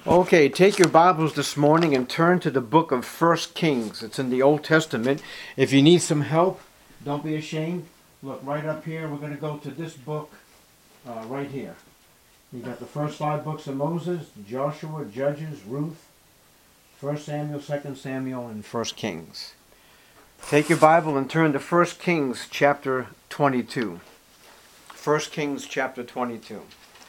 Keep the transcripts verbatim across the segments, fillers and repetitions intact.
Okay, take your Bibles this morning and turn to the book of First Kings. It's in the Old Testament. If you need some help, don't be ashamed. Look, right up here, we're going to go to this book uh, right here. You got the first five books of Moses, Joshua, Judges, Ruth, First Samuel, Second Samuel, and First Kings. Take your Bible and turn to First Kings chapter twenty-two. First Kings chapter twenty-two.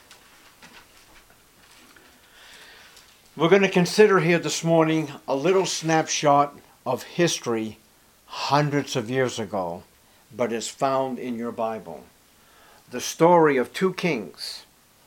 We're going to consider here this morning a little snapshot of history hundreds of years ago, but is found in your Bible. The story of two kings.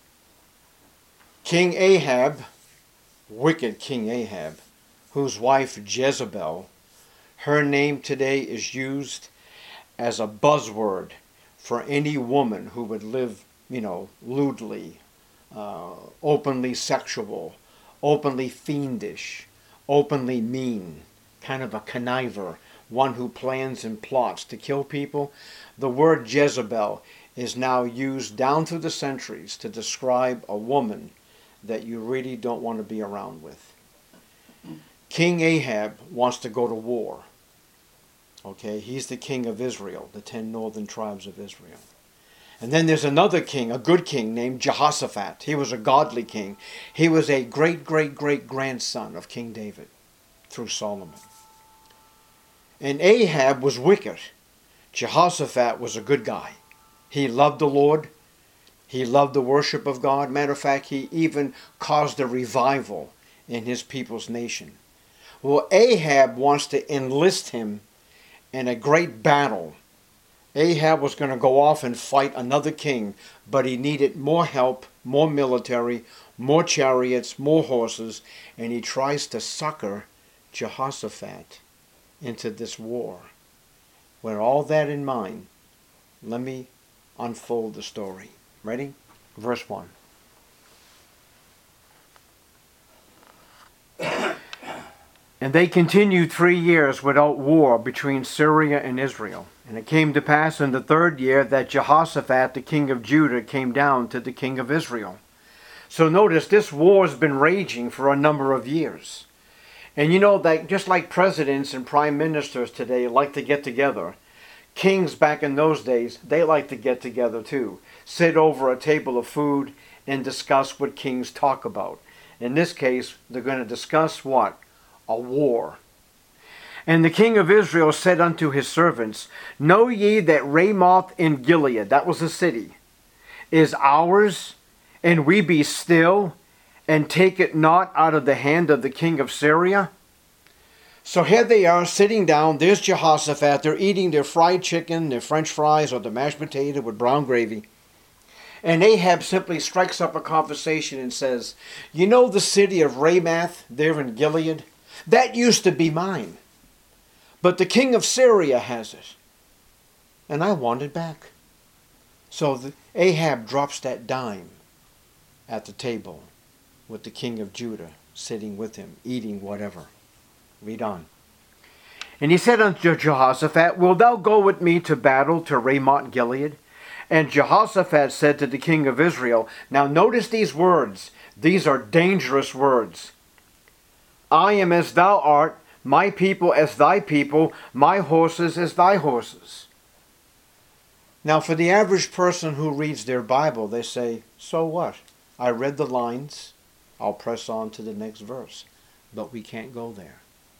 King Ahab, wicked King Ahab, whose wife Jezebel, her name today is used as a buzzword for any woman who would live, you know, lewdly, uh, openly sexual, openly fiendish, openly mean, kind of a conniver, one who plans and plots to kill people. The word Jezebel is now used down through the centuries to describe a woman that you really don't want to be around with. King Ahab wants to go to war. Okay, he's the king of Israel, the ten northern tribes of Israel. And then there's another king, a good king named Jehoshaphat. He was a godly king. He was a great, great, great grandson of King David through Solomon. And Ahab was wicked. Jehoshaphat was a good guy. He loved the Lord. He loved the worship of God. Matter of fact, he even caused a revival in his people's nation. Well, Ahab wants to enlist him in a great battle. Ahab was going to go off and fight another king, but he needed more help, more military, more chariots, more horses, and he tries to succor Jehoshaphat into this war. With all that in mind, let me unfold the story. Ready? Verse one. And they continued three years without war between Syria and Israel. And it came to pass in the third year that Jehoshaphat, the king of Judah, came down to the king of Israel. So notice this war has been raging for a number of years. And you know that just like presidents and prime ministers today like to get together, kings back in those days, they like to get together too. Sit over a table of food and discuss what kings talk about. In this case, they're going to discuss what? A war. And the king of Israel said unto his servants, Know ye that Ramoth in Gilead, that was the city, is ours, and we be still, and take it not out of the hand of the king of Syria? So here they are sitting down. There's Jehoshaphat. They're eating their fried chicken, their French fries, or the mashed potato with brown gravy. And Ahab simply strikes up a conversation and says, You know the city of Ramoth there in Gilead? That used to be mine. But the king of Syria has it. And I want it back. So the, Ahab drops that dime at the table with the king of Judah sitting with him, eating whatever. Read on. And he said unto Jehoshaphat, Wilt thou go with me to battle to Ramoth Gilead? And Jehoshaphat said to the king of Israel, now notice these words. These are dangerous words. I am as thou art, my people as thy people, my horses as thy horses. Now for the average person who reads their Bible, they say, so what? I read the lines, I'll press on to the next verse. But we can't go there.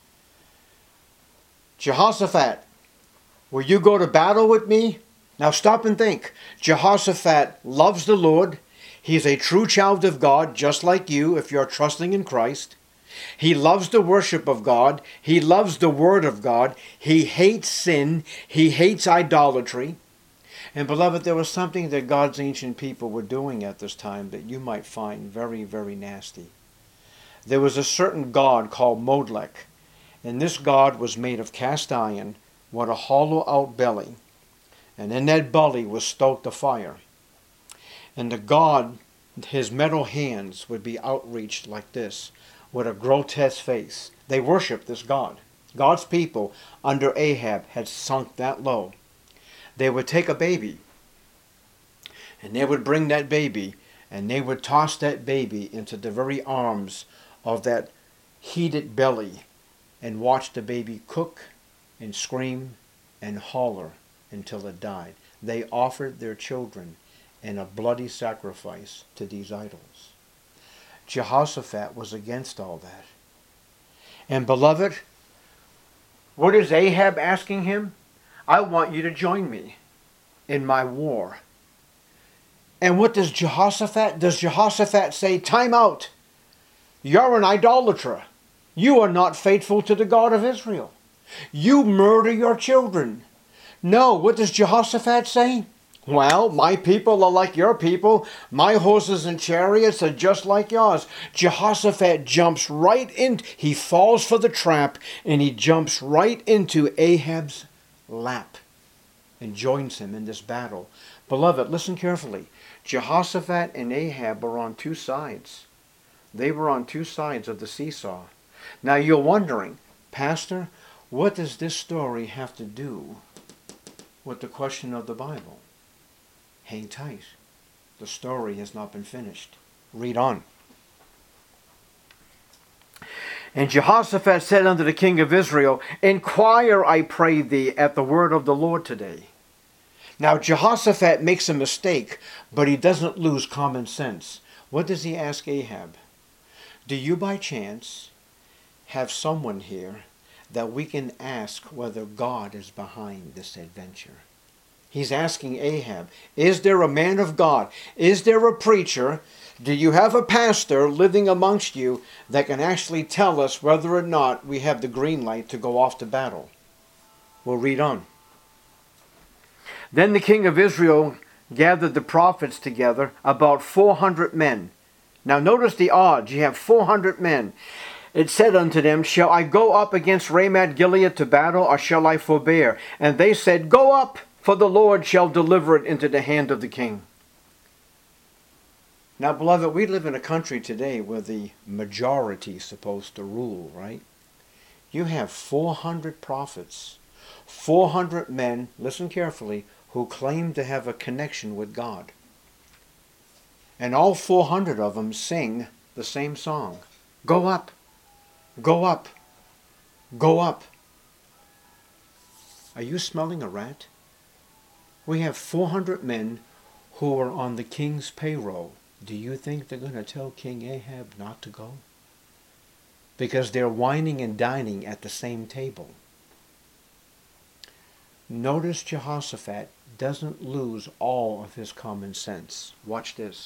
Jehoshaphat, will you go to battle with me? Now stop and think. Jehoshaphat loves the Lord. He's a true child of God, just like you, if you're trusting in Christ. He loves the worship of God. He loves the Word of God. He hates sin. He hates idolatry. And beloved, there was something that God's ancient people were doing at this time that you might find very, very nasty. There was a certain god called Molech, and this god was made of cast iron with a hollow-out belly, and in that belly was stoked a fire. And the god, his metal hands would be outreached like this, with a grotesque face. They worshiped this god. God's people under Ahab had sunk that low. They would take a baby, and they would bring that baby, And they would toss that baby into the very arms of that heated belly and watch the baby cook and scream and holler until it died. They offered their children in a bloody sacrifice to these idols. Jehoshaphat was against all that. And beloved, what is Ahab asking him? I want you to join me in my war. And what does Jehoshaphat? Does Jehoshaphat say, time out? You're an idolater. You are not faithful to the God of Israel. You murder your children. No, what does Jehoshaphat say? Well, my people are like your people. My horses and chariots are just like yours. Jehoshaphat jumps right in. He falls for the trap and he jumps right into Ahab's lap and joins him in this battle. Beloved, listen carefully. Jehoshaphat and Ahab were on two sides. They were on two sides of the seesaw. Now you're wondering, Pastor, what does this story have to do with the question of the Bible? Hang tight. The story has not been finished. Read on. And Jehoshaphat said unto the king of Israel, Inquire, I pray thee, at the word of the Lord today. Now Jehoshaphat makes a mistake, but he doesn't lose common sense. What does he ask Ahab? Do you by chance have someone here that we can ask whether God is behind this adventure? He's asking Ahab, is there a man of God? Is there a preacher? Do you have a pastor living amongst you that can actually tell us whether or not we have the green light to go off to battle? We'll read on. Then the king of Israel gathered the prophets together, about four hundred men. Now notice the odds. You have four hundred men. It said unto them, Shall I go up against Ramoth Gilead to battle, or shall I forbear? And they said, Go up, for the Lord shall deliver it into the hand of the king. Now, beloved, we live in a country today where the majority is supposed to rule, right? You have four hundred prophets, four hundred men, listen carefully, who claim to have a connection with God. And all four hundred of them sing the same song. Go up, go up, go up. Are you smelling a rat? We have four hundred men who are on the king's payroll. Do you think they're going to tell King Ahab not to go? Because they're wining and dining at the same table. Notice Jehoshaphat doesn't lose all of his common sense. Watch this.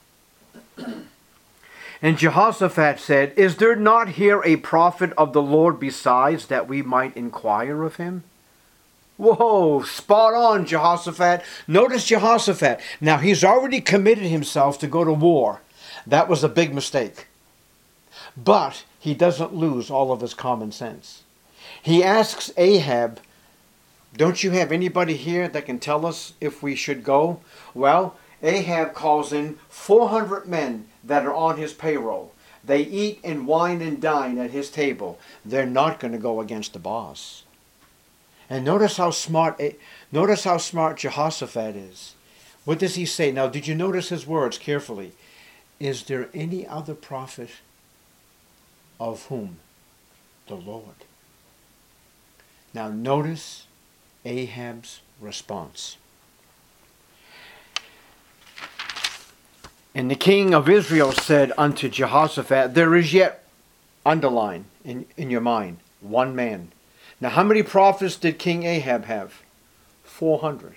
And Jehoshaphat said, Is there not here a prophet of the Lord besides, that we might inquire of him? Whoa, spot on, Jehoshaphat. Notice Jehoshaphat. Now, he's already committed himself to go to war. That was a big mistake. But he doesn't lose all of his common sense. He asks Ahab, Don't you have anybody here that can tell us if we should go? Well, Ahab calls in four hundred men that are on his payroll. They eat and wine and dine at his table. They're not going to go against the boss. And notice how smart, notice how smart Jehoshaphat is. What does he say? Now, did you notice his words carefully? Is there any other prophet of whom? The Lord. Now, notice Ahab's response. And the king of Israel said unto Jehoshaphat, There is yet, underline in, in your mind, one man. Now, how many prophets did King Ahab have? four hundred.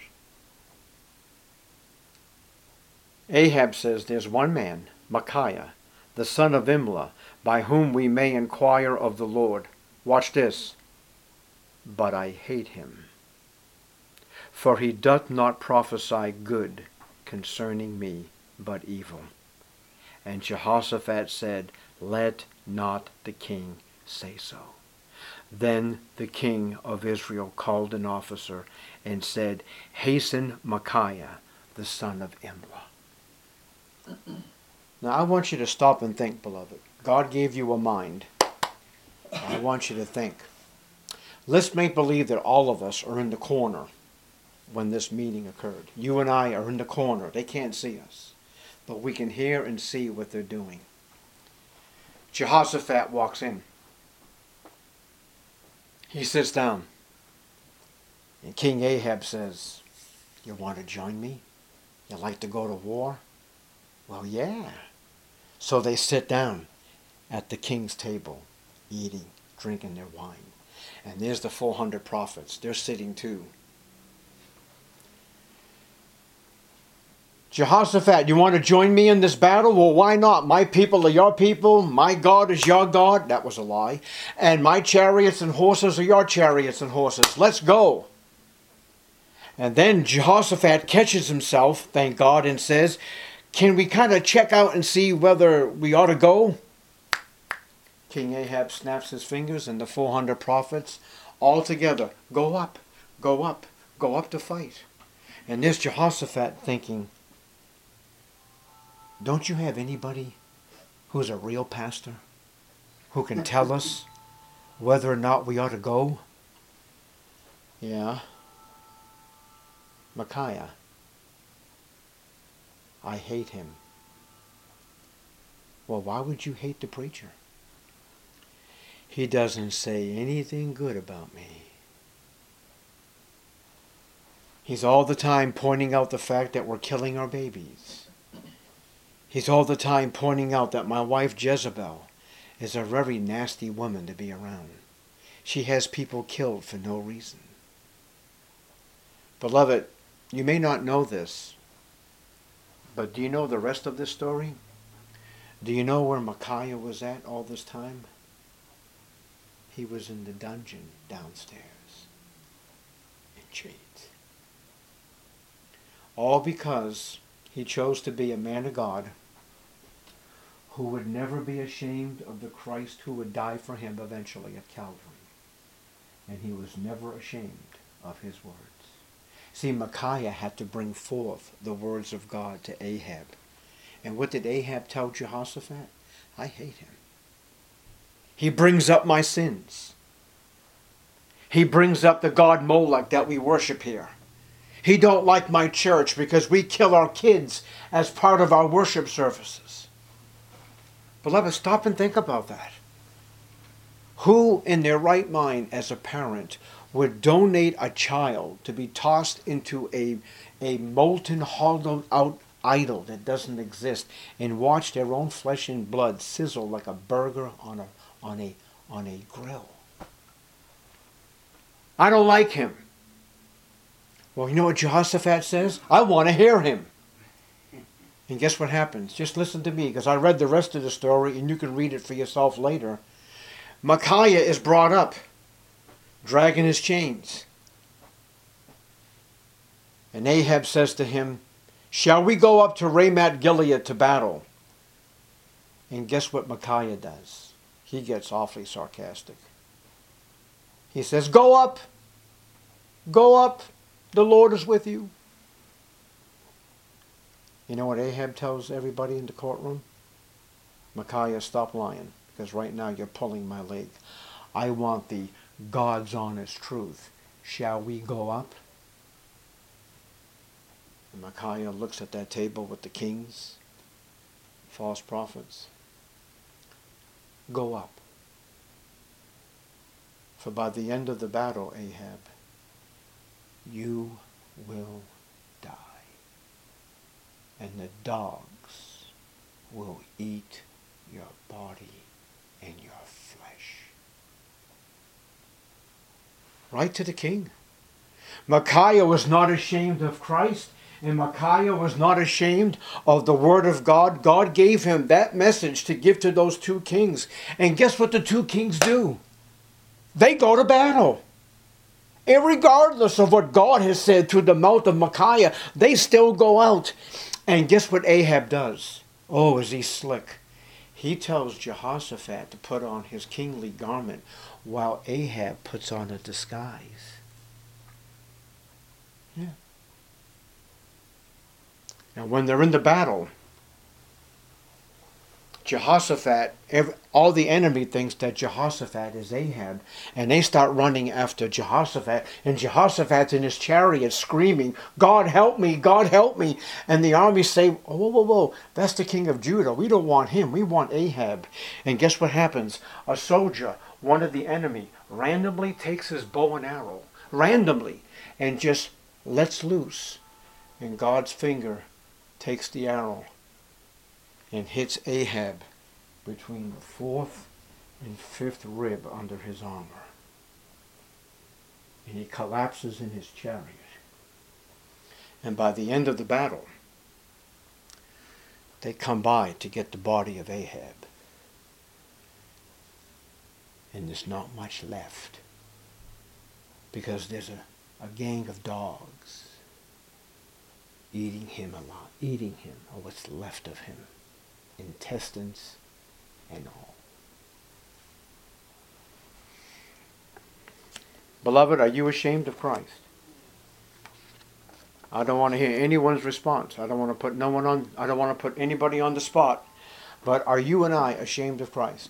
Ahab says, There's one man, Micaiah, the son of Imlah, by whom we may inquire of the Lord. Watch this. But I hate him, for he doth not prophesy good concerning me, but evil. And Jehoshaphat said, Let not the king say so. Then the king of Israel called an officer and said, Hasten Micaiah, the son of Imlah. Now I want you to stop and think, beloved. God gave you a mind. I want you to think. Let's make believe that all of us are in the corner when this meeting occurred. You and I are in the corner. They can't see us. but we can hear and see what they're doing. Jehoshaphat walks in. He sits down. And King Ahab says, "You want to join me? You like to go to war?" "Well, yeah." So they sit down at the king's table, eating, drinking their wine. And there's the four hundred prophets. They're sitting too. "Jehoshaphat, you want to join me in this battle?" "Well, why not? My people are your people. My God is your God." That was a lie. "And my chariots and horses are your chariots and horses. Let's go." And then Jehoshaphat catches himself, thank God, and says, "Can we kind of check out and see whether we ought to go?" King Ahab snaps his fingers, and the four hundred prophets all together go up, go up, go up to fight. And there's Jehoshaphat thinking, don't you have anybody who's a real pastor who can tell us whether or not we ought to go? Yeah. Micaiah. I hate him. Well, why would you hate the preacher? He doesn't say anything good about me. He's all the time pointing out the fact that we're killing our babies. He's all the time pointing out that my wife Jezebel is a very nasty woman to be around. She has people killed for no reason. Beloved, you may not know this, but do you know the rest of this story? Do you know where Micaiah was at all this time? He was in the dungeon downstairs in chains. All because he chose to be a man of God who would never be ashamed of the Christ who would die for him eventually at Calvary. And he was never ashamed of his words. See, Micaiah had to bring forth the words of God to Ahab. And what did Ahab tell Jehoshaphat? I hate him. He brings up my sins. He brings up the god Molech that we worship here. He don't like my church because we kill our kids as part of our worship services. Beloved, stop and think about that. Who in their right mind as a parent would donate a child to be tossed into a, a molten, hollowed out idol that doesn't exist and watch their own flesh and blood sizzle like a burger on a, on a, on a grill? I don't like him. Well, you know what Jehoshaphat says? I want to hear him. And guess what happens? Just listen to me, because I read the rest of the story, and you can read it for yourself later. Micaiah is brought up, dragging his chains. And Ahab says to him, shall we go up to Ramoth Gilead to battle? And guess what Micaiah does? He gets awfully sarcastic. He says, go up, go up. The Lord is with you. You know what Ahab tells everybody in the courtroom? Micaiah, stop lying, because right now you're pulling my leg. I want the God's honest truth. Shall we go up? And Micaiah looks at that table with the kings, false prophets. Go up. For by the end of the battle, Ahab, you will die, and the dogs will eat your body and your flesh. Right to the king. Micaiah was not ashamed of Christ, and Micaiah was not ashamed of the word of God. God gave him that message to give to those two kings. And guess what the two kings do? They go to battle. And regardless of what God has said through the mouth of Micaiah, they still go out. And guess what Ahab does? Oh, is he slick. He tells Jehoshaphat to put on his kingly garment while Ahab puts on a disguise. Yeah. Now when they're in the battle, Jehoshaphat, every, all the enemy thinks that Jehoshaphat is Ahab, and they start running after Jehoshaphat, and Jehoshaphat's in his chariot screaming, God help me, God help me. And the army say, whoa, whoa, whoa, that's the king of Judah. We don't want him, we want Ahab. And guess what happens? A soldier, one of the enemy, randomly takes his bow and arrow, randomly, and just lets loose. And God's finger takes the arrow and hits Ahab between the fourth and fifth rib under his armor. And he collapses in his chariot. And by the end of the battle, they come by to get the body of Ahab. And there's not much left, because there's a, a gang of dogs eating him alive, eating him, or what's left of him. Intestines and all. Beloved, are you ashamed of Christ? I don't want to hear anyone's response. I don't want to put no one on I don't want to put anybody on the spot. But are you and I ashamed of Christ?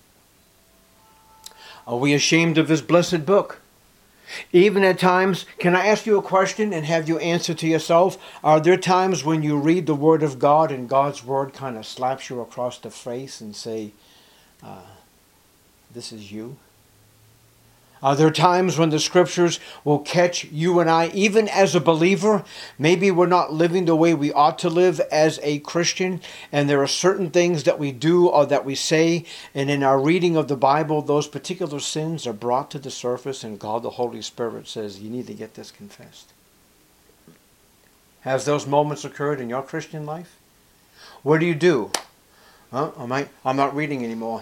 Are we ashamed of his blessed book? Even at times, can I ask you a question and have you answer to yourself? Are there times when you read the Word of God and God's Word kind of slaps you across the face and say, uh, this is you? Are there times when the Scriptures will catch you and I, even as a believer? Maybe we're not living the way we ought to live as a Christian, and there are certain things that we do or that we say, and in our reading of the Bible, those particular sins are brought to the surface, and God the Holy Spirit says, you need to get this confessed. Has those moments occurred in your Christian life? What do you do? Huh? Am I, I'm not reading anymore.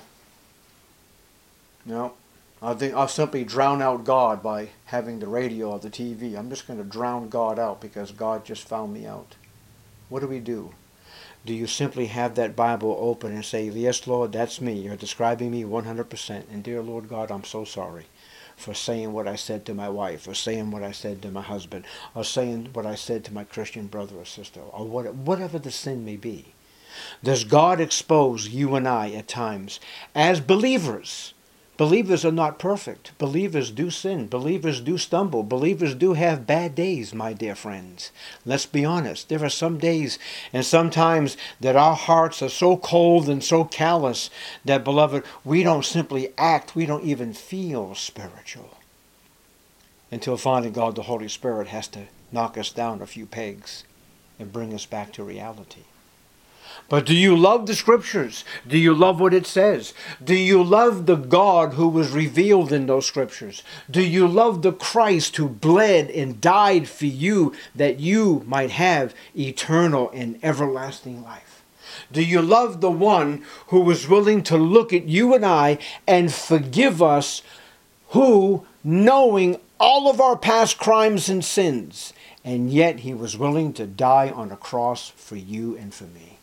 No. I think I'll simply drown out God by having the radio or the T V. I'm just going to drown God out because God just found me out. What do we do? Do you simply have that Bible open and say, yes, Lord, that's me. You're describing me one hundred percent. And dear Lord God, I'm so sorry for saying what I said to my wife, or saying what I said to my husband, or saying what I said to my Christian brother or sister, or whatever the sin may be. Does God expose you and I at times as believers? Believers are not perfect. Believers do sin. Believers do stumble. Believers do have bad days, my dear friends. Let's be honest. There are some days and sometimes that our hearts are so cold and so callous that, beloved, we don't simply act. We don't even feel spiritual. Until finally God the Holy Spirit has to knock us down a few pegs and bring us back to reality. But do you love the Scriptures? Do you love what it says? Do you love the God who was revealed in those Scriptures? Do you love the Christ who bled and died for you that you might have eternal and everlasting life? Do you love the one who was willing to look at you and I and forgive us, who, knowing all of our past crimes and sins, and yet he was willing to die on a cross for you and for me?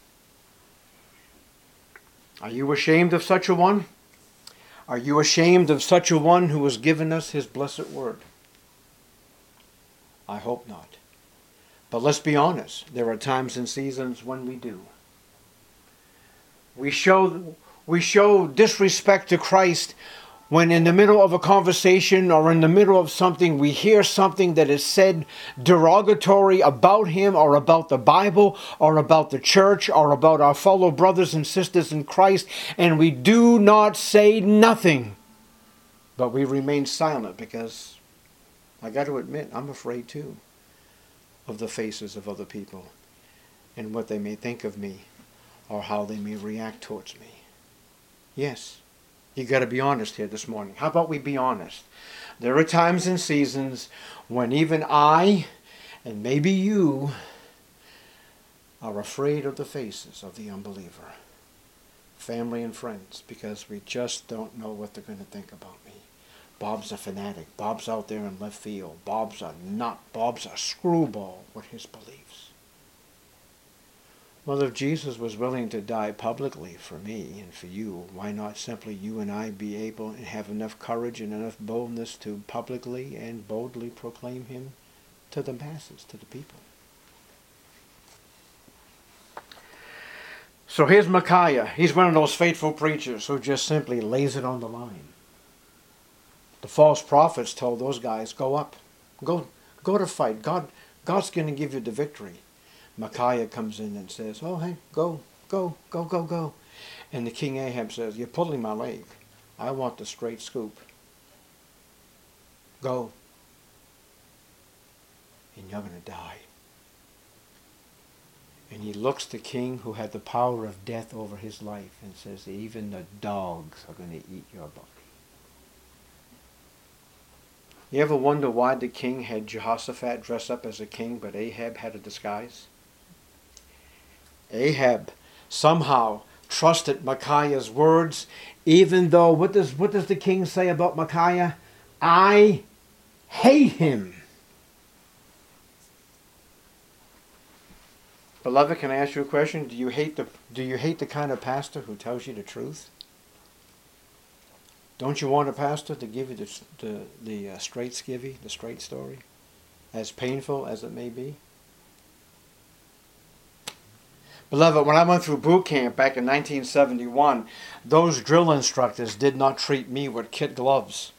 Are you ashamed of such a one? Are you ashamed of such a one who has given us his blessed word? I hope not. But let's be honest. There are times and seasons when we do. We show, we show disrespect to Christ when in the middle of a conversation or in the middle of something, we hear something that is said derogatory about him or about the Bible or about the church or about our fellow brothers and sisters in Christ, and we do not say nothing, but we remain silent because, I got to admit, I'm afraid too of the faces of other people and what they may think of me or how they may react towards me. Yes. You got to be honest here this morning. How about we be honest? There are times and seasons when even I, and maybe you, are afraid of the faces of the unbeliever, family and friends, because we just don't know what they're going to think about me. Bob's a fanatic. Bob's out there in left field. Bob's a nut. Bob's a screwball with his beliefs. Well, if Jesus was willing to die publicly for me and for you, why not simply you and I be able and have enough courage and enough boldness to publicly and boldly proclaim him to the masses, to the people? So here's Micaiah. He's one of those faithful preachers who just simply lays it on the line. The false prophets told those guys, go up. Go go to fight. God, God's going to give you the victory. Micaiah comes in and says, oh, hey, go, go, go, go, go. And the king Ahab says, you're pulling my leg. I want the straight scoop. Go. And you're going to die. And he looks the king who had the power of death over his life and says, even the dogs are going to eat your body. You ever wonder why the king had Jehoshaphat dress up as a king, but Ahab had a disguise? Ahab somehow trusted Micaiah's words, even though, what does, what does the king say about Micaiah? I hate him. Beloved, can I ask you a question? Do you hate the, do you hate the kind of pastor who tells you the truth? Don't you want a pastor to give you the, the, the uh, straight skivvy, the straight story, as painful as it may be? Beloved, when I went through boot camp back in nineteen seventy-one, those drill instructors did not treat me with kid gloves.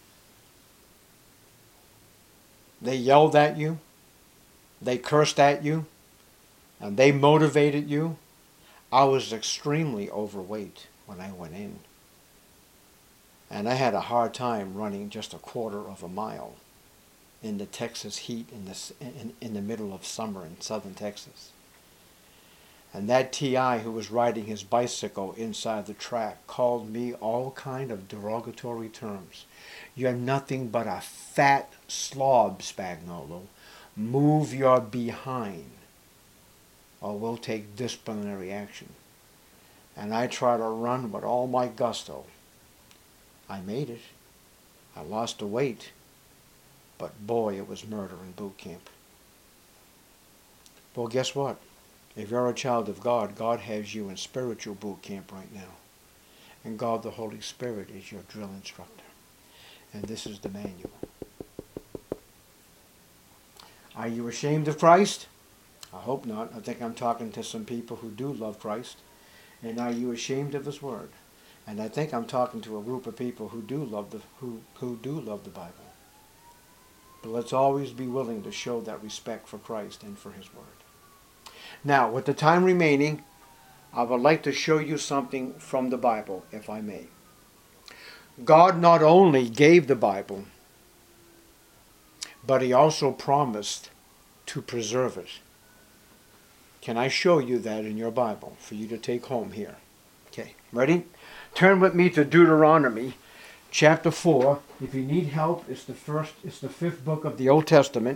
They yelled at you, they cursed at you, and they motivated you. I was extremely overweight when I went in. And I had a hard time running just a quarter of a mile in the Texas heat in, this, in, in the middle of summer in southern Texas. And that T I who was riding his bicycle inside the track called me all kind of derogatory terms. You're nothing but a fat slob, Spagnolo. Move your behind, or we'll take disciplinary action. And I try to run with all my gusto. I made it. I lost the weight. But boy, it was murder in boot camp. Well, guess what? If you're a child of God, God has you in spiritual boot camp right now. And God the Holy Spirit is your drill instructor. And this is the manual. Are you ashamed of Christ? I hope not. I think I'm talking to some people who do love Christ. And are you ashamed of His Word? And I think I'm talking to a group of people who do love the who, who do love the Bible. But let's always be willing to show that respect for Christ and for His Word. Now, with the time remaining, I would like to show you something from the Bible, if I may. God not only gave the Bible, but He also promised to preserve it. Can I show you that in your Bible for you to take home here? Okay, ready? Turn with me to Deuteronomy chapter four. If you need help, it's the first, it's the fifth book of the Old Testament.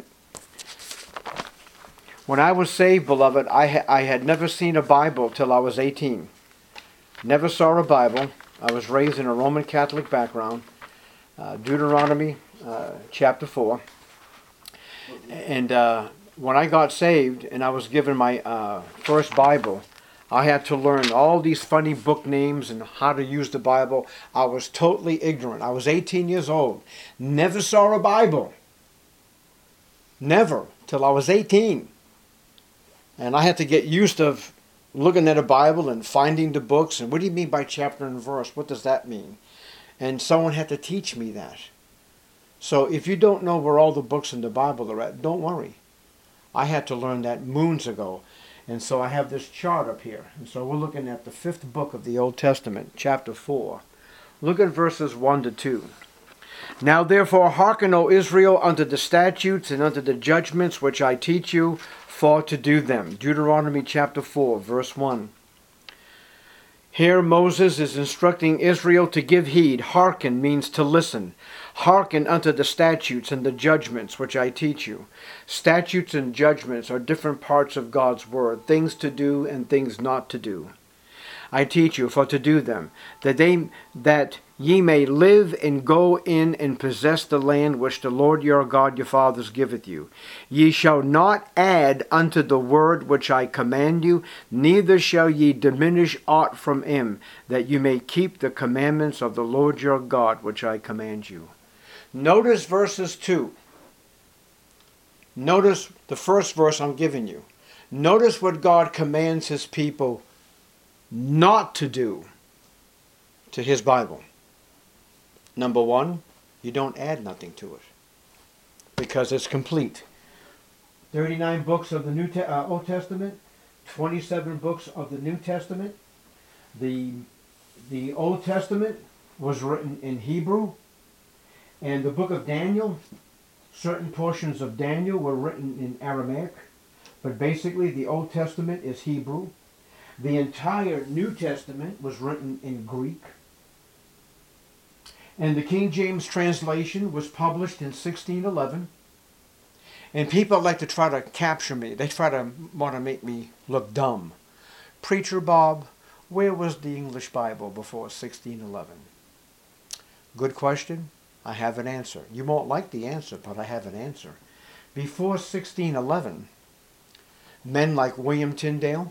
When I was saved, beloved, I, ha- I had never seen a Bible till I was eighteen. Never saw a Bible. I was raised in a Roman Catholic background. Uh, Deuteronomy uh, chapter four. And uh, when I got saved and I was given my uh, first Bible, I had to learn all these funny book names and how to use the Bible. I was totally ignorant. I was eighteen years old. Never saw a Bible. Never, till I was eighteen. And I had to get used to looking at a Bible and finding the books. And what do you mean by chapter and verse? What does that mean? And someone had to teach me that. So if you don't know where all the books in the Bible are at, don't worry. I had to learn that moons ago. And so I have this chart up here. And so we're looking at the fifth book of the Old Testament, chapter four. Look at verses one to two. Now therefore hearken, O Israel, unto the statutes and unto the judgments which I teach you, for to do them. Deuteronomy chapter four, verse one. Here Moses is instructing Israel to give heed. Hearken means to listen. Hearken unto the statutes and the judgments which I teach you. Statutes and judgments are different parts of God's word, things to do and things not to do. I teach you for to do them, that they that ye may live and go in and possess the land which the Lord your God your fathers giveth you. Ye shall not add unto the word which I command you, neither shall ye diminish aught from him, that you may keep the commandments of the Lord your God which I command you. Notice verses two. Notice the first verse I'm giving you. Notice what God commands His people not to do to his Bible. Number one, you don't add nothing to it because it's complete. thirty-nine books of the New Te- uh, Old Testament, twenty-seven books of the New Testament. The, the Old Testament was written in Hebrew, and the book of Daniel, certain portions of Daniel were written in Aramaic, but basically the Old Testament is Hebrew. The entire New Testament was written in Greek. And the King James translation was published in sixteen eleven. And people like to try to capture me. They try to want to make me look dumb. Preacher Bob, where was the English Bible before sixteen eleven? Good question. I have an answer. You won't like the answer, but I have an answer. Before sixteen eleven, men like William Tyndale,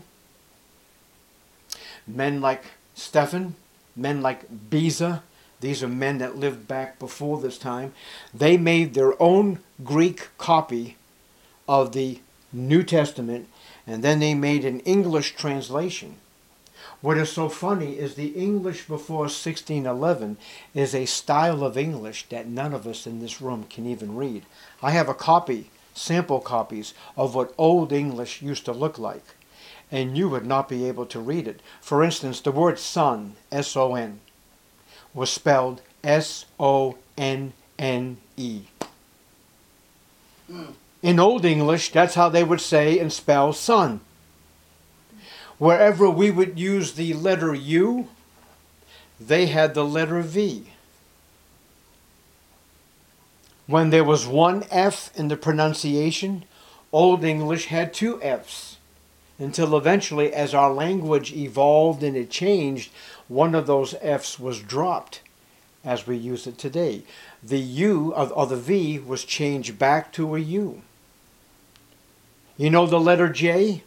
men like Stephen, men like Beza, these are men that lived back before this time, they made their own Greek copy of the New Testament, and then they made an English translation. What is so funny is the English before sixteen eleven is a style of English that none of us in this room can even read. I have a copy, sample copies, of what Old English used to look like, and you would not be able to read it. For instance, the word son, S O N, was spelled S O N N E. Mm. In Old English, that's how they would say and spell son. Wherever we would use the letter U, they had the letter V. When there was one F in the pronunciation, Old English had two Fs. Until eventually, as our language evolved and it changed, one of those F's was dropped as we use it today. The U, or the V, was changed back to a U. You know the letter J?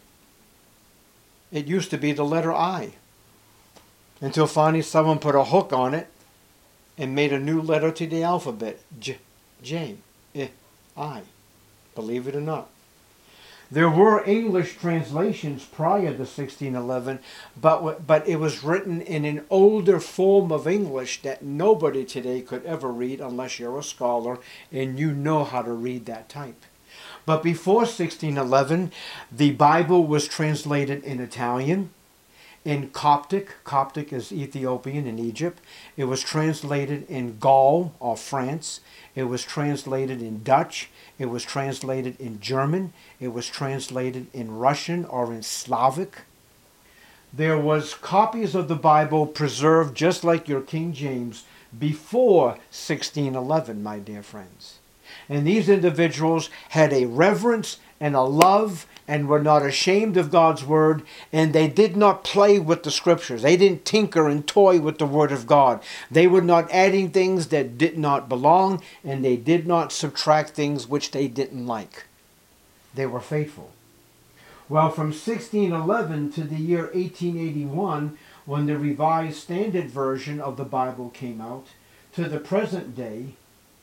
It used to be the letter I. Until finally someone put a hook on it and made a new letter to the alphabet. J, J, I, I. Believe it or not. There were English translations prior to sixteen eleven, but, but it was written in an older form of English that nobody today could ever read unless you're a scholar and you know how to read that type. But before sixteen eleven, the Bible was translated in Italian, in Coptic. Coptic is Ethiopian in Egypt. It was translated in Gaul or France. It was translated in Dutch. It was translated in German. It was translated in Russian or in Slavic. There was copies of the Bible preserved just like your King James before sixteen eleven, my dear friends. And these individuals had a reverence and a love and were not ashamed of God's word, and they did not play with the scriptures. They didn't tinker and toy with the word of God. They were not adding things that did not belong, and they did not subtract things which they didn't like. They were faithful. Well, from sixteen eleven to the year eighteen eighty-one, when the Revised Standard Version of the Bible came out, to the present day,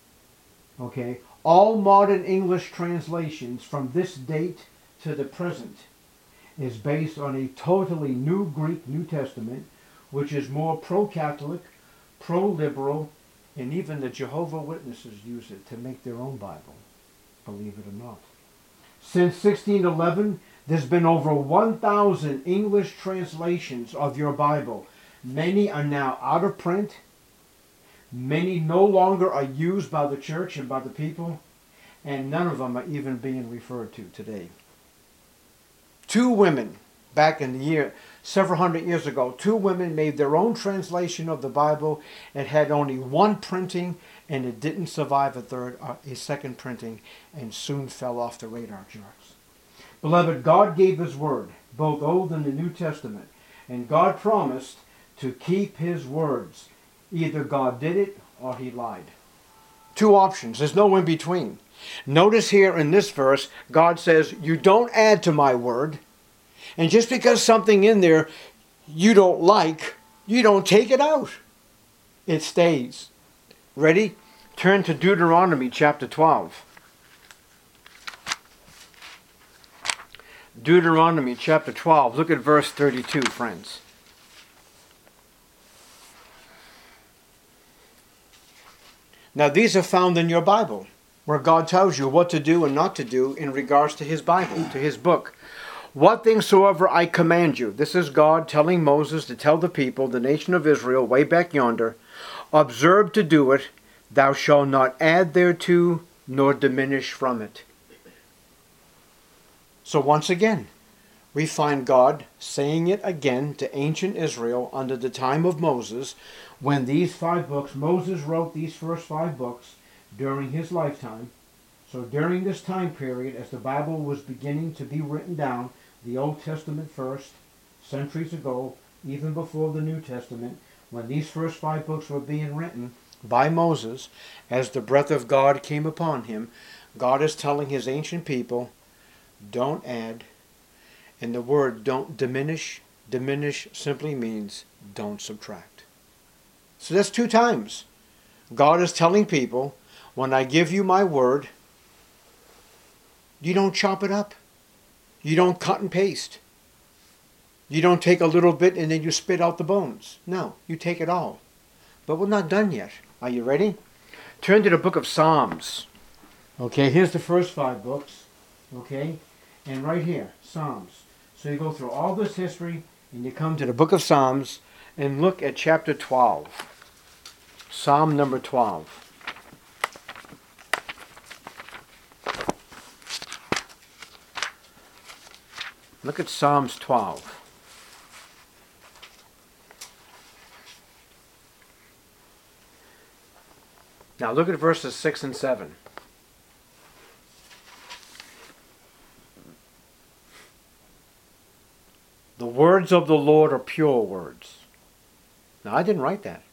okay, all modern English translations from this date to the present is based on a totally new Greek New Testament, which is more pro-Catholic, pro-liberal, and even the Jehovah's Witnesses use it to make their own Bible, believe it or not. Since sixteen eleven, there's been over one thousand English translations of your Bible. Many are now out of print. Many no longer are used by the church and by the people, and none of them are even being referred to today. Two women, back in the year, several hundred years ago, two women made their own translation of the Bible. It had only one printing, and it didn't survive a third, uh, a second printing, and soon fell off the radar charts. Beloved, God gave His word, both Old and the New Testament, and God promised to keep His words. Either God did it or He lied. Two options. There's no in between. Notice here in this verse, God says, you don't add to my word. And just because something in there you don't like, you don't take it out. It stays. Ready? Turn to Deuteronomy chapter twelve. Deuteronomy chapter twelve. Look at verse thirty-two, friends. Now these are found in your Bible, where God tells you what to do and not to do in regards to his Bible, to his book. What things soever I command you. This is God telling Moses to tell the people, the nation of Israel, way back yonder, observe to do it. Thou shalt not add thereto, nor diminish from it. So once again, we find God saying it again to ancient Israel under the time of Moses, when these five books, Moses wrote these first five books during his lifetime. So during this time period, as the Bible was beginning to be written down, the Old Testament first, centuries ago, even before the New Testament, when these first five books were being written by Moses, as the breath of God came upon him, God is telling his ancient people, don't add. And the word don't diminish, diminish simply means don't subtract. So that's two times. God is telling people, when I give you my word, you don't chop it up. You don't cut and paste. You don't take a little bit and then you spit out the bones. No, you take it all. But we're not done yet. Are you ready? Turn to the book of Psalms. Okay, here's the first five books. Okay, and right here, Psalms. So you go through all this history and you come to the book of Psalms and look at chapter twelve. Psalm number twelve. Look at Psalms twelve. Now look at verses six and seven. The words of the Lord are pure words. Now I didn't write that.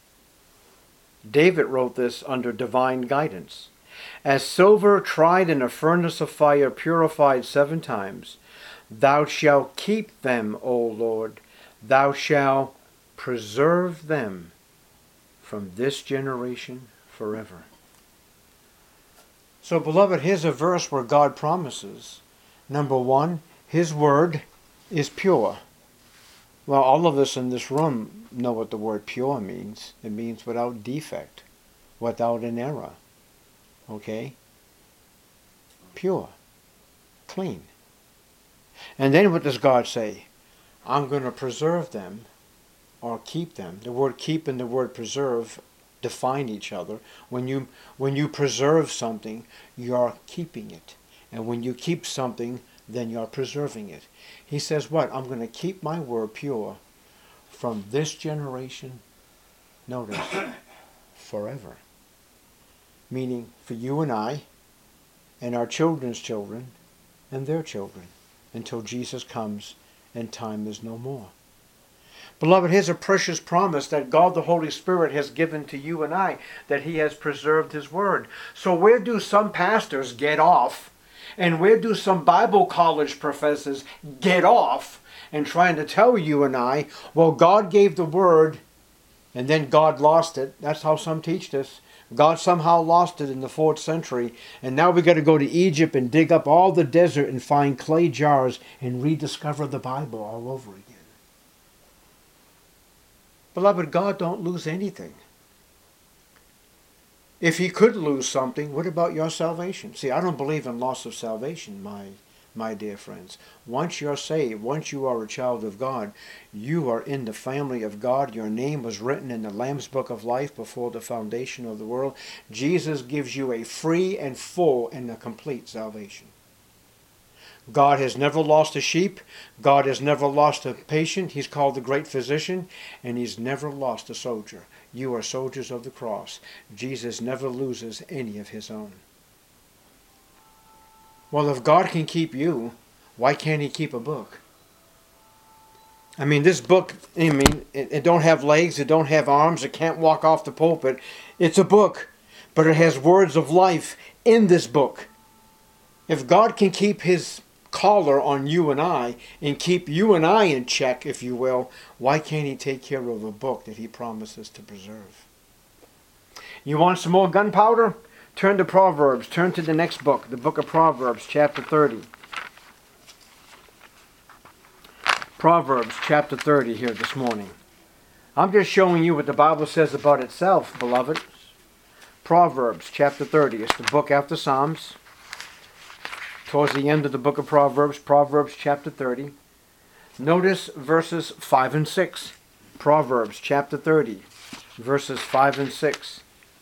David wrote this under divine guidance. As silver tried in a furnace of fire, purified seven times, thou shalt keep them, O Lord. Thou shalt preserve them from this generation forever. So, beloved, here's a verse where God promises, number one, his word is pure. Well, all of us in this room know what the word pure means. It means without defect, without an error. Okay? Pure. Clean. And then what does God say? I'm going to preserve them or keep them. The word keep and the word preserve define each other. When you when you preserve something, you're keeping it. And when you keep something, then you're preserving it. He says what? I'm going to keep my word pure from this generation, notice, forever. Meaning for you and I, and our children's children, and their children, until Jesus comes and time is no more. Beloved, here's a precious promise that God the Holy Spirit has given to you and I, that he has preserved his word. So where do some pastors get off, and where do some Bible college professors get off and trying to tell you and I, well, God gave the word and then God lost it? That's how some teach this. God somehow lost it in the fourth century, and now we got to go to Egypt and dig up all the desert and find clay jars and rediscover the Bible all over again. Beloved, God don't lose anything. If he could lose something, what about your salvation? See, I don't believe in loss of salvation, my my dear friends. Once you're saved, once you are a child of God, you are in the family of God. Your name was written in the Lamb's Book of Life before the foundation of the world. Jesus gives you a free and full and a complete salvation. God has never lost a sheep. God has never lost a patient. He's called the great physician, and he's never lost a soldier. You are soldiers of the cross. Jesus never loses any of his own. Well, if God can keep you, why can't he keep a book? I mean, this book, I mean, it, it don't have legs, it don't have arms, it can't walk off the pulpit. It's a book, but it has words of life in this book. If God can keep his collar on you and I, and keep you and I in check, if you will, why can't he take care of a book that he promises to preserve? You want some more gunpowder? Turn to Proverbs. Turn to the next book, the book of Proverbs, chapter thirty. Proverbs, chapter thirty here this morning. I'm just showing you what the Bible says about itself, beloved. Proverbs chapter thirty. It's the book after Psalms. Towards the end of the book of Proverbs, Proverbs chapter thirty. Notice verses five and six. Proverbs chapter thirty, verses five and six.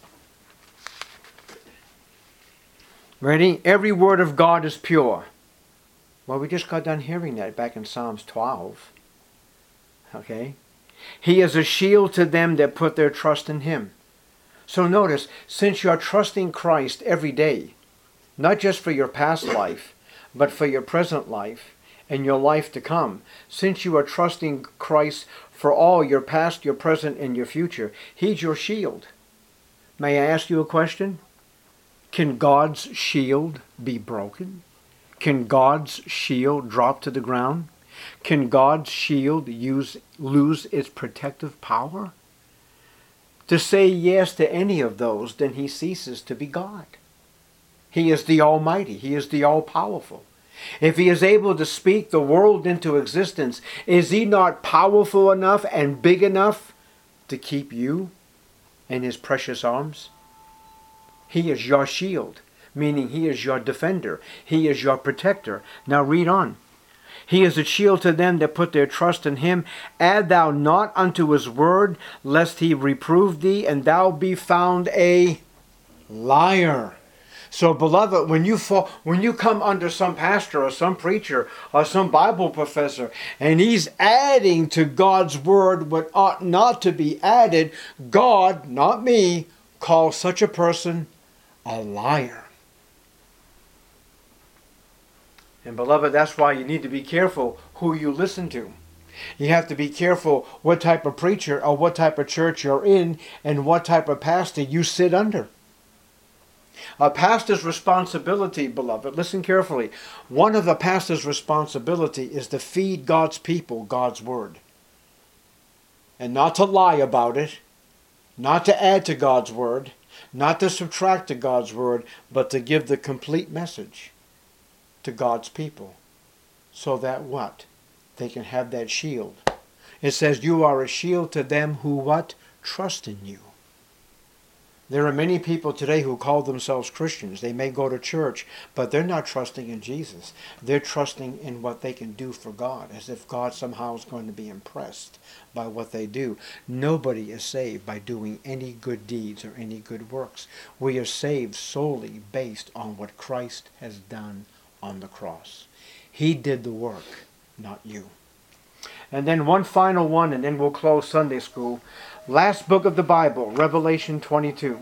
Ready? Every word of God is pure. Well, we just got done hearing that back in Psalms twelve. Okay? He is a shield to them that put their trust in him. So notice, since you're trusting Christ every day, not just for your past life, but for your present life and your life to come, since you are trusting Christ for all your past, your present, and your future, he's your shield. May I ask you a question? Can God's shield be broken? Can God's shield drop to the ground? Can God's shield use, lose its protective power? To say yes to any of those, then he ceases to be God. He is the Almighty. He is the All-Powerful. If he is able to speak the world into existence, is he not powerful enough and big enough to keep you in his precious arms? He is your shield, meaning he is your defender. He is your protector. Now read on. He is a shield to them that put their trust in him. Add thou not unto his word, lest he reprove thee, and thou be found a liar. So, beloved, when you fall, when you come under some pastor or some preacher or some Bible professor, and he's adding to God's word what ought not to be added, God, not me, calls such a person a liar. And beloved, that's why you need to be careful who you listen to. You have to be careful what type of preacher or what type of church you're in and what type of pastor you sit under. A pastor's responsibility, beloved, listen carefully. One of the pastor's responsibility is to feed God's people God's word. And not to lie about it, not to add to God's word, not to subtract to God's word, but to give the complete message to God's people. So that what? They can have that shield. It says you are a shield to them who what? Trust in you. There are many people today who call themselves Christians. They may go to church, but they're not trusting in Jesus. They're trusting in what they can do for God, as if God somehow is going to be impressed by what they do. Nobody is saved by doing any good deeds or any good works. We are saved solely based on what Christ has done on the cross. He did the work, not you. And then one final one, and then we'll close Sunday school. Last book of the Bible, Revelation twenty-two.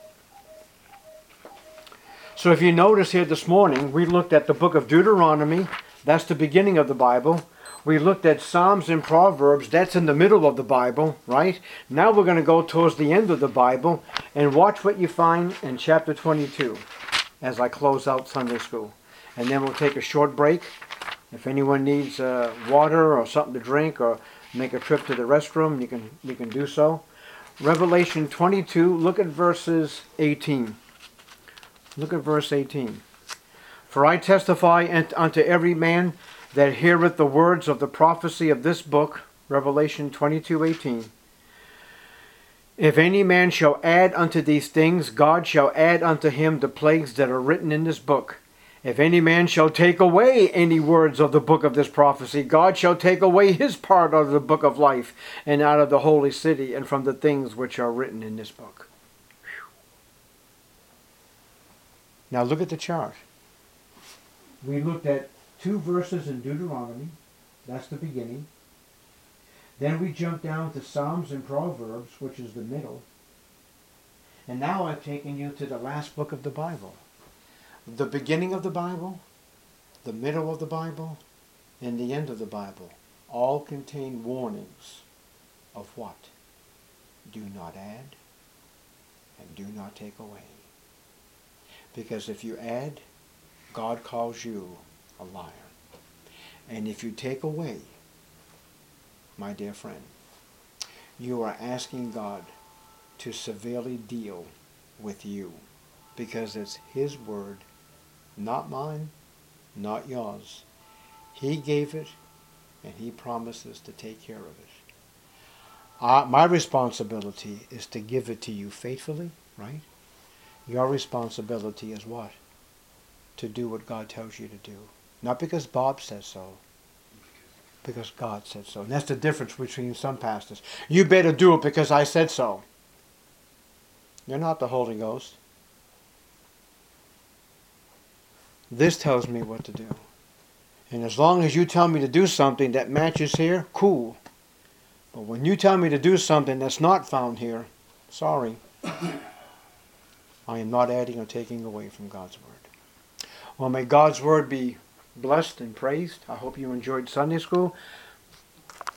So if you notice here this morning, we looked at the book of Deuteronomy. That's the beginning of the Bible. We looked at Psalms and Proverbs. That's in the middle of the Bible, right? Now we're going to go towards the end of the Bible and watch what you find in chapter twenty-two as I close out Sunday school. And then we'll take a short break. If anyone needs uh, water or something to drink or make a trip to the restroom, you can you can do so. Revelation twenty-two, look at verses eighteen. Look at verse eighteen. For I testify unto every man that heareth the words of the prophecy of this book, Revelation twenty-two eighteen. If any man shall add unto these things, God shall add unto him the plagues that are written in this book. If any man shall take away any words of the book of this prophecy, God shall take away his part out of the book of life and out of the holy city and from the things which are written in this book. Whew. Now look at the chart. We looked at two verses in Deuteronomy. That's the beginning. Then we jumped down to Psalms and Proverbs, which is the middle. And now I've taken you to the last book of the Bible. The beginning of the Bible, the middle of the Bible, and the end of the Bible all contain warnings of what? Do not add and do not take away. Because if you add, God calls you a liar. And if you take away, my dear friend, you are asking God to severely deal with you, because it's his word, not mine, not yours. He gave it, and he promises to take care of it. Uh, my responsibility is to give it to you faithfully, right? Your responsibility is what? To do what God tells you to do. Not because Bob says so. Because God said so. And that's the difference between some pastors. You better do it because I said so. You're not the Holy Ghost. This tells me what to do. And as long as you tell me to do something that matches here, cool. But when you tell me to do something that's not found here, sorry. I am not adding or taking away from God's Word. Well, may God's Word be blessed and praised. I hope you enjoyed Sunday school.